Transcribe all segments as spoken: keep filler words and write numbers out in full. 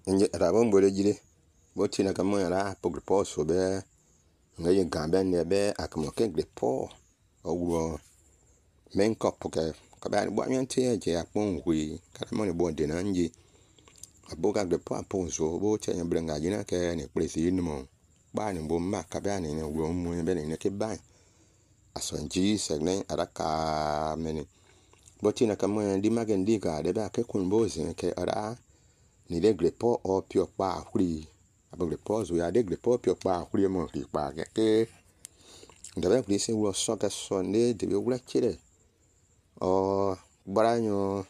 nje rabon bole jire boti na kamo ra pogre poso be ngaye gambe ne be akamo ke gre po owo men ko poke ka ba bo nyante je apon hui ka mo ne bo de na nje aboga gre po apon so bo che nya brenga jina ke ne presi ni mo ba ni bo ma ka ba ni ne wo mu be ne ke ba asonji segne araka meni boti na kamo ndi magendi ga de ba ke kun bo zin ke ara ni le gre po o pio pa huri abogre po zo ya de gre po pio pa huri mo ri pa ke ke ndaba gre se wo so ka so ne de be wura kire o baranyo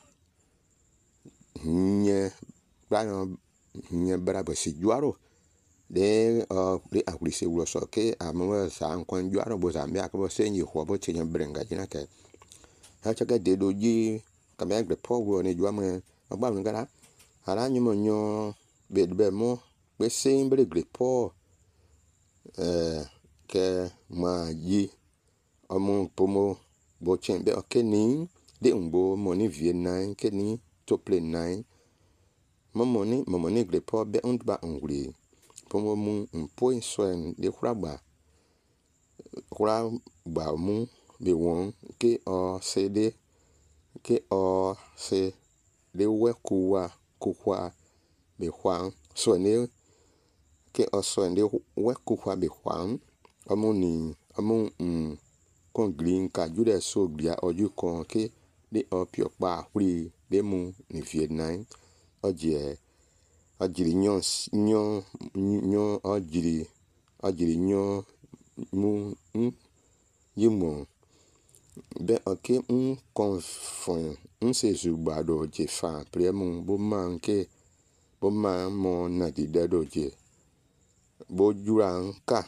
nye baranyo nye barabo si juaro de o de agri se wo so ke amo sa nkon juaro bo za me akabo se nyi ho bo che nya brenga jina ke ha cha ga de do ji ka me gre po wo ne juamo agba ngara ara nyumo nyo be be mo be sempre gre po eh ke ma yi omo pomo bo chen be okeni de ngbo mo ni vie nine keni to play nine momo ni momo ni gre po be undba nguri pomo mu mpo insoen de kuragba kura gba mu be won ke o cd ke o se de we kuwa kukwa be hwan so ne ke oso nde we kukwa be hwan omo ni omo mm kon green ka jude so bia oju kon ke de opio pa huri de mu ni vie nine oje ajiri nyon nyon nyon ajiri ajiri nyon mu mm yimo be oke un confon un se zubado je fa premu bo man ke bo man mo na di dedo je bo juran ka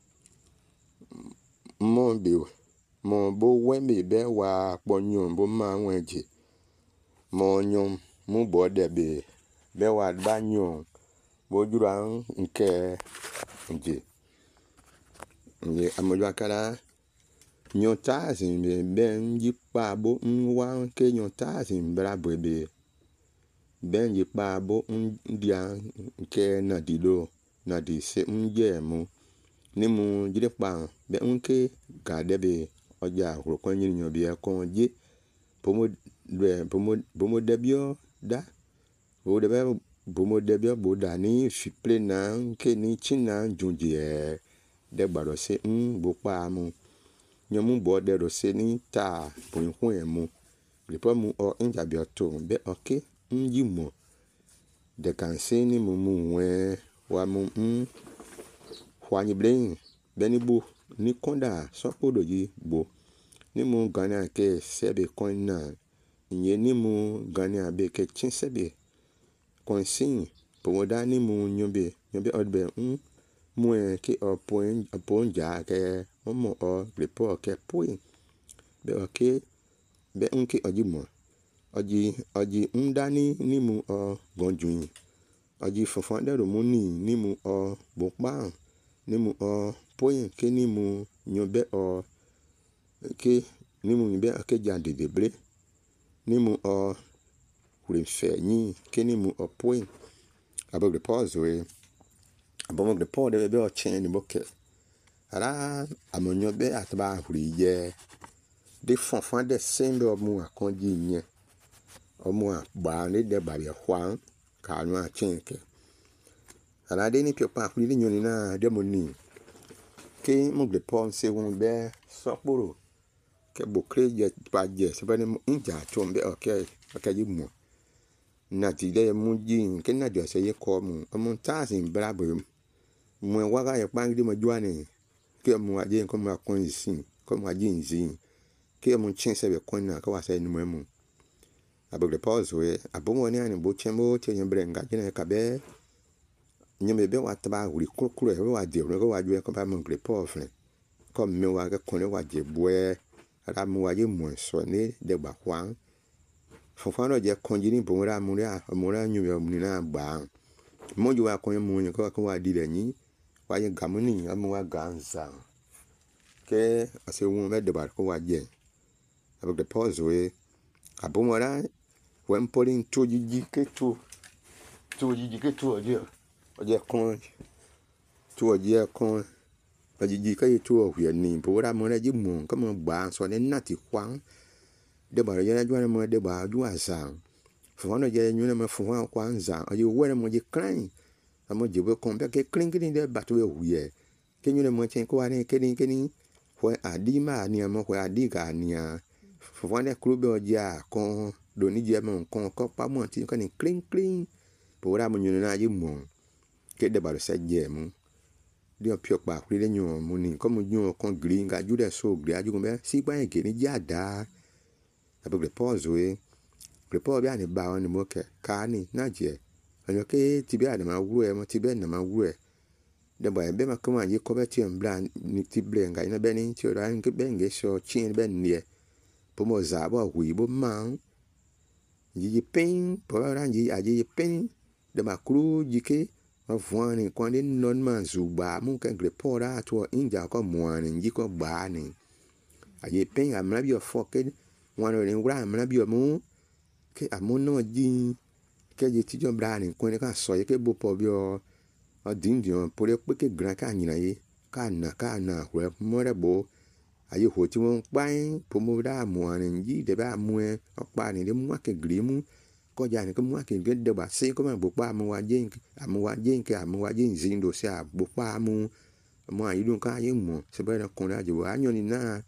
mo be mo bo wembe be wa ponyon bo man wenje mo nyom mu bo de be be wa ba nyon bo juran nke nje nje amojwa kala nyota zin be ben jipa bo nwa ke nyota zin bra bebe ben jipa bo ndia ke na dido na di se nje mu ni mu jire pa be nke ga debe oja horo kon yin nyo bia kon je pomo de pomo pomo debio da o de be pomo debio bo da ni fiple na ke ni china junje de gbaro se n bo pa mu nyomu bo de ro se ni ta bo hun e mu le po mu o nja bi oto be oke nji mo de kan se ni mu mu we wa mu n hwanyi brain beni bo ni konda so podo ji bo ni mu gana ke sebe konna nye ni mu gana be ke chin sebe konsin pomoda ni mu nyobe nyobe odbe n mu e ke o point o ponja ke momo o repo ke point be oke be unke oji mo oji oji ndani ni mu o gonjun oji fofon de ro mu ni ni mu o bo pa ni mu o point ke ni mu nyobe o ke ni mu nyobe ke jande debre ni mu o kure fe ni ke ni mu o point abo de pause we abo de pause de be o chen ni boke ara amonyo be atba huri ye de fonfon de sembe o mu akonji nye o mu agba ni de ba ye hwan ka nu a chen ke ara de ni pio pa huri ni nyoni na de mo ni ke mo de pon se won be soporo ke bo kreje pa je se ba ni nja chombe okay okay ji mo na ti de mu jin ke na de se ye ko mu mo tazin brabo mo waga ye pangdi mo juane ke mo aje ko mo akon sin ko mo aje nzin ke mo chen se be kon na ka wa se ni mo mu abogre pause we abomo ni ani bo chembo che nyembrenga jina ka be nyeme be wa taba huri kokuro e wa de ro wa ju ko ba mo gre pause ko me wa ga kon wa je boe ara mo wa je mo so ni de gba kwan fofano je konjini bo ra mu ra mo ra nyu yo mu na gba mo ju wa kon mu ni ko ko wa di le ni wa ye gamuni amu wa ganza ke ase won be de ba ko wa je abogre pause we abomora wen polin to jiji ke to tu ji ke tu je o je kon tu je kon o ji ke tu o hwe ni bo ra mo re ji mo ko mo gba so ne na ti kwang de ba ye na ju na mo de ba ju asan fo no je nyu na mo fo kwang zan o je wo na mo je kran amo je bo kon be ke krin krin de ba to e hwe ke nyu na mo chen ko ani ke ni ke ni fo adi ma ni mo ko adi ga ni a fo ne kru be o ja kon do ni je mo kon ko pa mo ti ko ni krin krin bo ra mo nyu na je mo ke de ba se je mo di o pio pa kri de nyu mo ni ko mo nyu kon green ga ju de so gri aju ko be si pa ke ni ja da abe le pause we le pause bi ani ba ni mo ke ka ni na je ayo ke ti bi ani ma wu e mo ti be na ma wu e de ba be ma ko ma je ko be ti en bla ni ti ble nga ina be ni ti o ra nke be nge so chin be ni e po mo za bo wi bo ma ji pen po ra ji a ji pen de ma kru ji ke ma vuani kwande non ma zuba mu ke gre pora to inja ko muani ji ko ba ni aye pen amra bi ofo ke wano ni ngura amra bi mu ke amono ji ke ji ti jo bra ni ko ni ka so ye ke bo po bi o odindio po le pe ke gran ka nyina ye ka na ka na hwe mo re bo aye ho ti won pa po mo da muani ji de ba mu e pa ni de mu ke gre mu ko ja ni ko mu ke ge de ba se ko ma bo pa mu wa je amu wa je ke amu wa je zindo se a bo pa mu mo ayi dun ka ye mo se ba na kon la je wa nyo ni na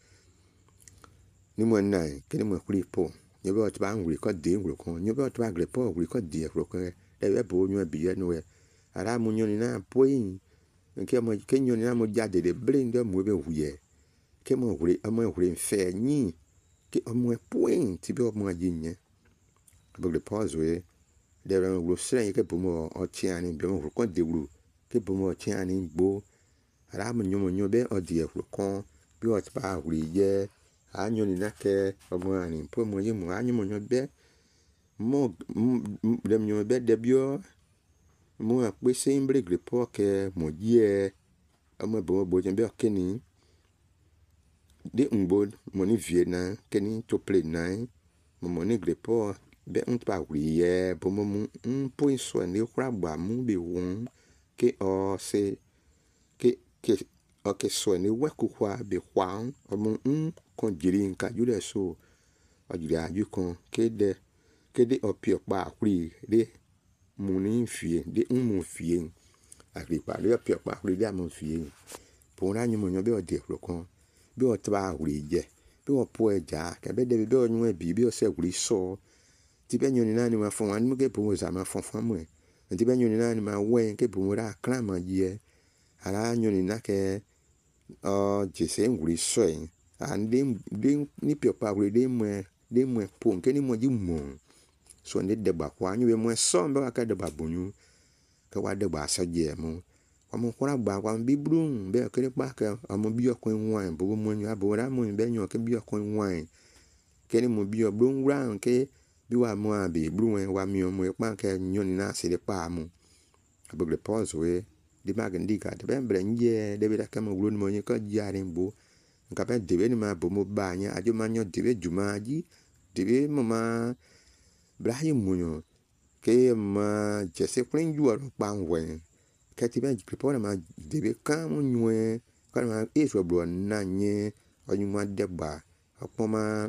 ni mo na ke ni mo kuri po nyo be o ti ba nguri ko de nguri ko nyo be o ti ba gre po nguri ko de nguri ko e be bo nyo bi ye no e ara mu nyo ni na po yin ke mo ke nyo ni na mo ja de de bring de mo be huye ke mo nguri amo nguri fe ni ke mo po yin ti be o mo ji nye abe le pause we de ran wo sren ke bo mo o ti ani be mo ko de wuru ke bo mo o ti ani gbo ara mu nyo mo nyo be o de nguri ko bi o ti ba nguri je anyo ni na ke omo ani po mo ye mo anyo mo nyo be mo de nyo be de bio mo a pe se imbre gre po ke mo ye omo bo bo je be o ke ni de ngbo mo ni vie na ke ni to play na mo mo ni gre po be un pa wi ye bo mo un po so ni kra gba mu be won ke o se ke ke o ke so ni we ku kwa be kwa omo un kon jiri nka ju de so o jiri aju kon ke de ke de o pio pa kuri de mu ni fie de un mu fie agri pa de pio pa kuri de mu fie po na nyu mo nyo be o de ro kon be o tba kuri je be o po eja ke be de be o nyu e bi be o se kuri so ti be nyu ni na ni ma fon an mu ke po mo za ma fon fon mu e ti be nyu ni na ni ma we ke po mo ra kran ma je ara nyu ni na ke o je se nguri so e and dem dem ni pio pa we dem dem mo po nke ni mo ji mo so ne de ba kwa nyu be mo so be ka de ba bonyu ke wa de ba sa je mo kwa mo kwa gba kwa bi brun be ke ni pa ke amo bi okun wan bo mo nyu abo ra mo be nyu ke bi okun wan ke ni mo bi o brun ran ke bi wa mo abi brun wa mi o mo pa ke nyu ni na se de pa mo abo le pause we di mag ndika de be bre nje de be da ke mo glu mo nyu ko jarin bo nka be de ni ma bo mo ba nya ajo ma nyo de be juma ji de be mo ma brahim mo nyo ke ma je se krin ju ro pa nwen ke ti be prepare ma de be kan mo nyu e ka ma e so bro na nye o nyu ma de ba opo ma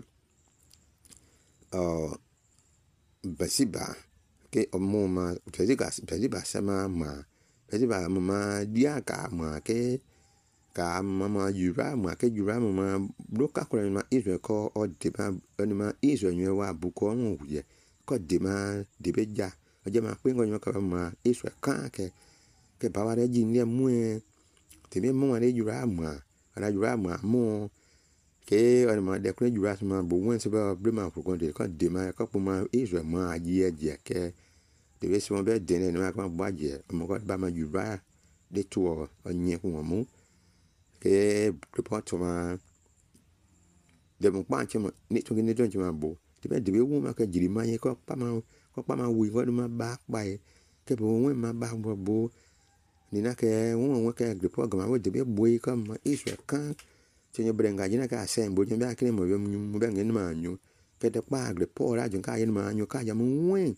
o basiba ke o mo ma basiba basiba sama ma basiba ma dia ka ma ke ka mama yura ma ke yura ma bloka ko ma izo ko o de ma oni ma izo nyu wa bu ko mo ye ko de ma de be ja o je ma pe ngo nyu ka ma izo kan ke ke ba wa re ji ni mu e te me mo ma re yura ma ara yura ma mo ke oni ma de ko yura ma bo wen se ba bre ma ko de ko de ma ko ma izo ma ji e je ke de be se mo be de ne ma ko ba je mo ko ba ma yura de to o nye ko mo ke report ma de mo pa chema ni to ni don chema bo de be de be wu ma ka jiri ma ye ko pa ma ko pa ma wi ko ma ba pa e ke bo wen ma ba bo bo ni na ke won won ke report ga ma de be bo yi ka ma isu kan chenye brenga jina ka sen bo jembe akini mo mo be ngin ma nyu ke de pa report ra jun ka yin ma nyu ka ja mo wen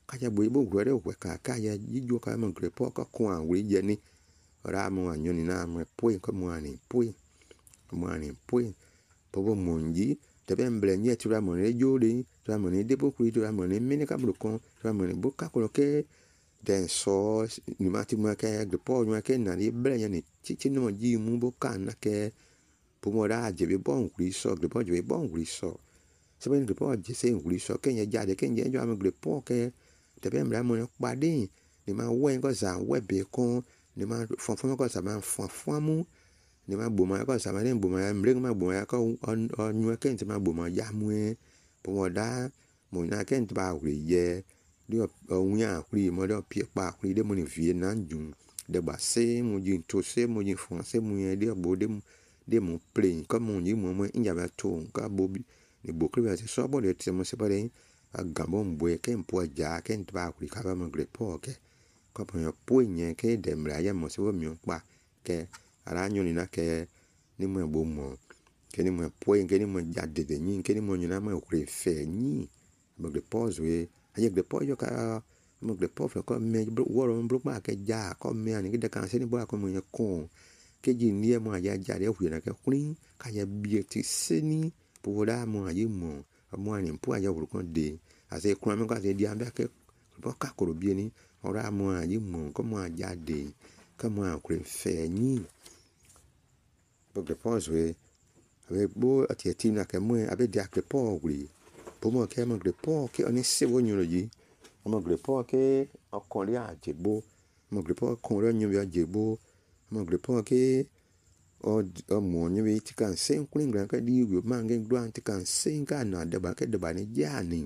kaja boy bo gwere we ka kaja jijo ka mo grepo ka kwa wuri je ni ra mo anyoni na mo poi ko mo ani poi mo ani poi bo monji te bemble nye tura mo ne jodi tura mo ne debo kuri tura mo ne mini ka blokon tura mo ne boka ko ke den so ni mati mo ka grepo mo ke na ri ble ni chichi no ji mu boka na ke po mo ra je be bon kuri so grepo je be bon kuri so se ben grepo je se kuri so ke nye jade ke nye jo am grepo ke te bemble mo ne pade ni ma we ko za we be kon ni ma fon fon ko sa ma fon fon mu ni ma boma ko sa ma ni boma mring ma boma ko on on nyu ken ti ma boma ya mu po mo da mo na ken ti ba ri ye ni o nya ri mo do pi pa ri de mo ni vie na jun de ba se mo jin to se mo jin fon se mo ye de bo de de mo play ko mo ni mo mo nya ba to ka bo bi ni bo kri ba se so bo de ti mo se ba de a gambo mbo ken po ja ken ti ba ri ka ba mo gre po ke ko po yo po nye ke de mra ya mo se wo mi pa ke ara nyoni na ke ni mo bo mo ke ni mo po ke ni mo jade de ni ke ni mo nyina mo kure fe ni mo gre pause we aye gre po yo ka mo gre po fe ko me woro bro ma ke ja ko me ani ke de kan se ni bo ko mo ye ko ke ji ni mo ya ja de hu na ke kuni ka ya bi ti se ni po da mo aye mo mo ani po ya woro kon de ase kun mi ka se di ambe ke bo ka ko bi ni ora mo aye mo ko mo jade ka mo kure fe ni bo gre pause we ave bo ati ti na ke mo abe dia ke po we po mo ke mo gre po ke oni se wo nyuro yi mo gre po ke okon ri ajebo mo gre po kon ro nyu bi ajebo mo gre po ke o o mo nyu bi ti kan se kun ngran ka di wi ma nge gran ti kan se ka na de ba ke de ba ni ja ni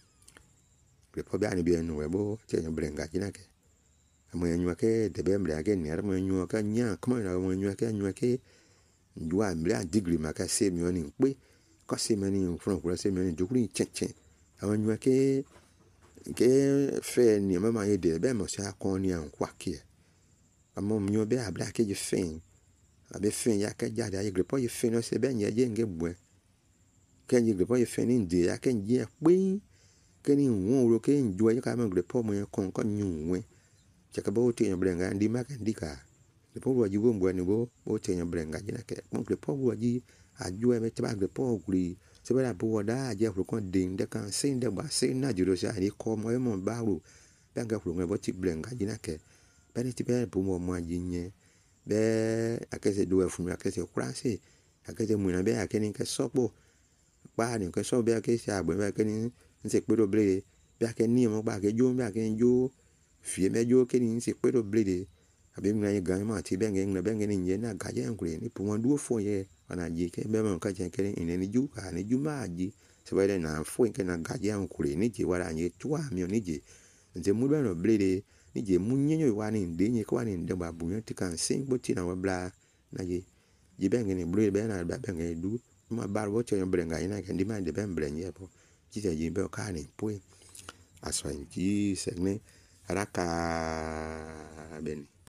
gre po bi ani bi enu we bo ti nyu brenga ji na ke mo nyu ke de be mbre ke ni mo nyu ka nya ko mo na mo nyu ke nyu ke njua mbre degree ma ka se mi oni pe ko se mi ni fun ko se mi ni jukuri cheche àwọn nyu ke ke fe ni ma ma ye de be mo sa kon ni an kwa ke amo mi obe abla ke je fin abe fin ya ke jade aye grepo ye fin no se be nye je nge bwe ke je grepo ye fin ni de ya ke je pe ke ni won ro ke njua ye ka ma grepo mo ye kon ko nyu we che ka bo ti brenga ndi ma ke ndika po wo ji wo mbwe ni bo o te nya brenga ji na ke mo grepo wo ji aju e me te ba grepo guri se ba bo da je ro kon ding de kan sin de ba sin na juro sha ni ko mo e mo ba ru ba ga ro bo ti brenga ji na ke ba ni ti be bo mo mo ji nye be akese do e fun akese kurase akese mu na be akeni ke sopo pa ni ke so be akese agbe be akeni nse pe do ble be akeni mo ba ke jo be akeni jo fie me jo ke ni nse pe do ble abi mi na ga ma ti be nge na be nge ni nye na ga je nkure ni po mo du fo ye ana ji ke be mo ka je ke ni ni ju ka ni ju ma ji se ba de na fo ke na ga je nkure ni je wara nye twa mi ni je nze mu be no ble ni je mu nyenyo wa ni de nye ko wa ni de ba bu ti kan sin bo ti na wa bla na je je be nge ni ble be na ba be nge du ma ba bo che bre nga ina ke ndi ma de be bre nye po ji je je be ka ni po aso nji se ne araka beni